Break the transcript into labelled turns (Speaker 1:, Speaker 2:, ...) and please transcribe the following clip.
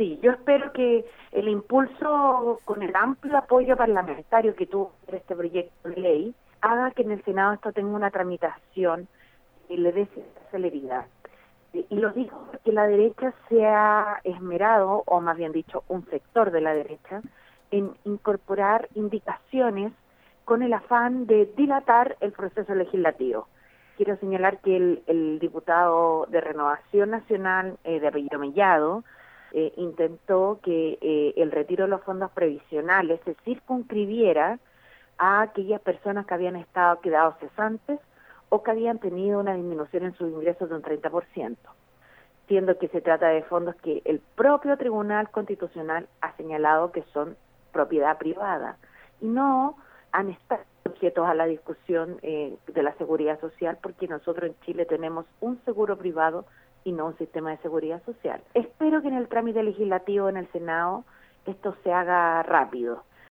Speaker 1: Sí, yo espero que el impulso con el amplio apoyo parlamentario que tuvo este proyecto de ley haga que en el Senado esto tenga una tramitación y le dé cierta celeridad. Y lo digo porque la derecha se ha esmerado, o más bien dicho, un sector de la derecha, en incorporar indicaciones con el afán de dilatar el proceso legislativo. Quiero señalar que el diputado de Renovación Nacional, de apellido Mellado, intentó que el retiro de los fondos previsionales se circunscribiera a aquellas personas que habían quedado cesantes o que habían tenido una disminución en sus ingresos de un 30%, siendo que se trata de fondos que el propio Tribunal Constitucional ha señalado que son propiedad privada y no han estado sujetos a la discusión de la seguridad social, porque nosotros en Chile tenemos un seguro privado y no un sistema de seguridad social. Espero que en el trámite legislativo en el Senado esto se haga rápido.